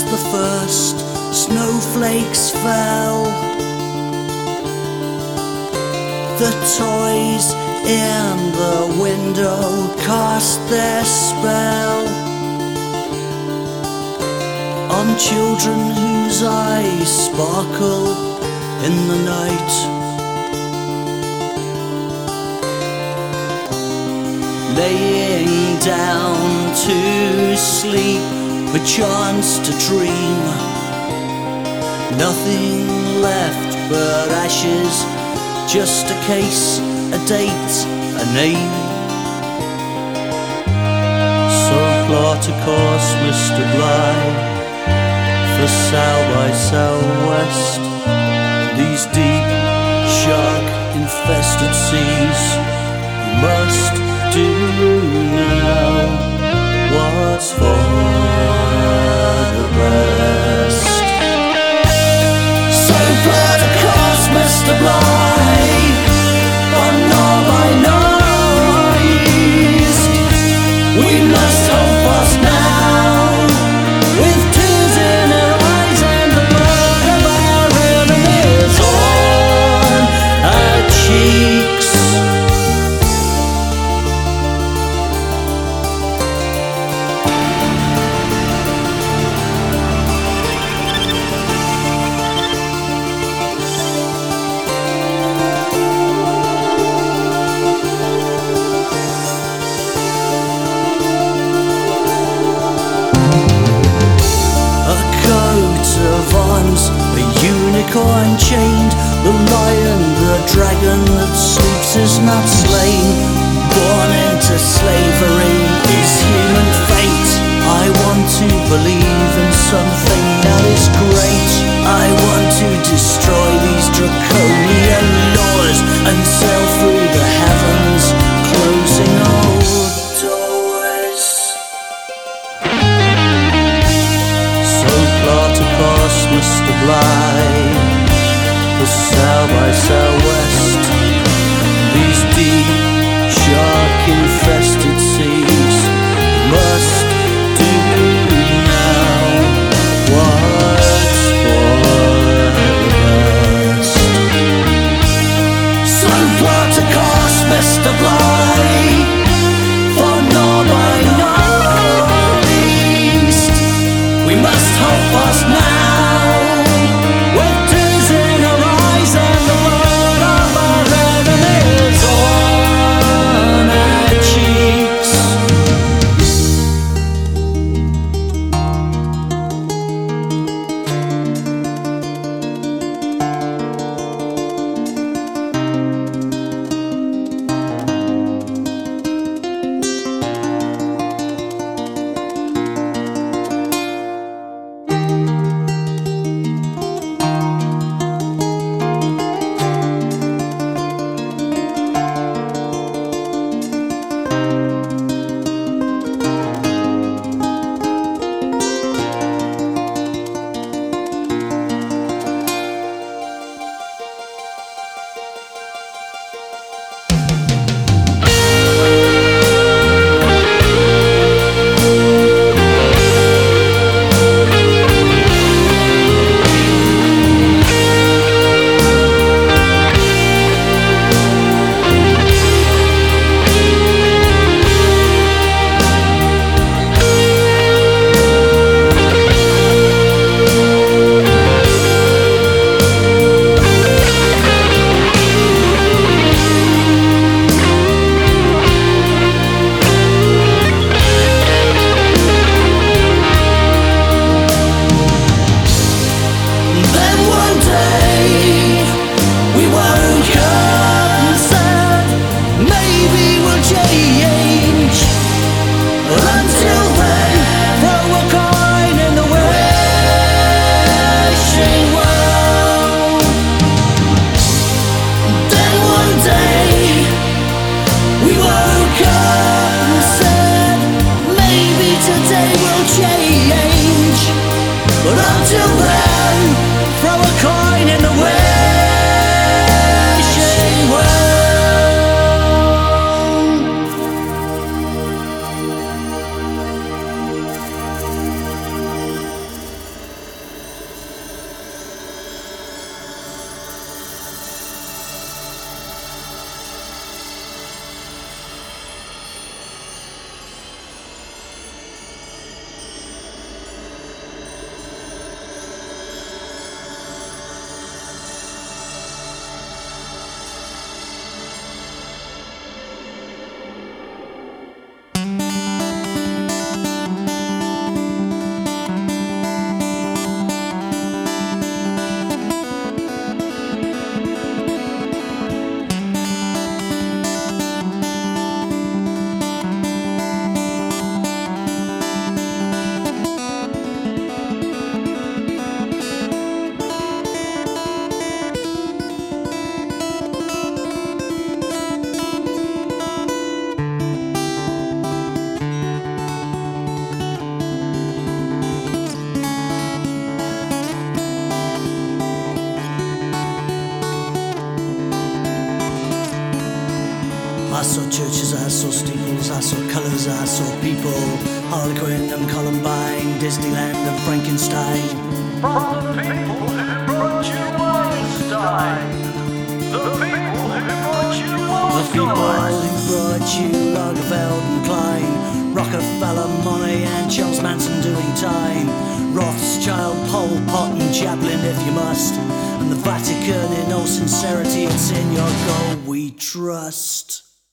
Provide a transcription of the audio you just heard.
the first snowflakes fell, the toys in the window cast their spell on children whose eyes sparkle in the night. Laying down to sleep, perchance to dream, nothing left but ashes, just a case, a date, a name. So plot a course, Mr. Bly, for Sal by Southwest, these deep, shark-infested seas. You must do now what's for the best. So plot a course, Mr. Bly, on Norby East. We must hold fast now, with tears in our eyes and the blood of our enemies on our cheeks. A unicorn chained, the lion, the dragon that sleeps is not slain. Born into slavery is human fate. I want to believe in something that is great. I want to destroy these draconian laws and sail through the heavens, closing all doors. So plot a course, Mr. Bly, for South by Southwest, these deep, shark-infested seas. Must do now what's for the best. So plot a course, Mr. Bly, for Norby East. We must hold fast now, with tears in our eyes and the blood of our enemies on our cheeks. I saw churches, I saw steeples, I saw colours, I saw people. Harlequin and Columbine, Disneyland and Frankenstein. From the people who brought you Einstein. The people who brought you The people Einstein. who brought you Lagerfeld and Klein, Rockefeller, Monet and Charles Manson doing time, Rothschild, Pol Pot and Chaplin if you must, and the Vatican in all sincerity, it's in your goal we trust.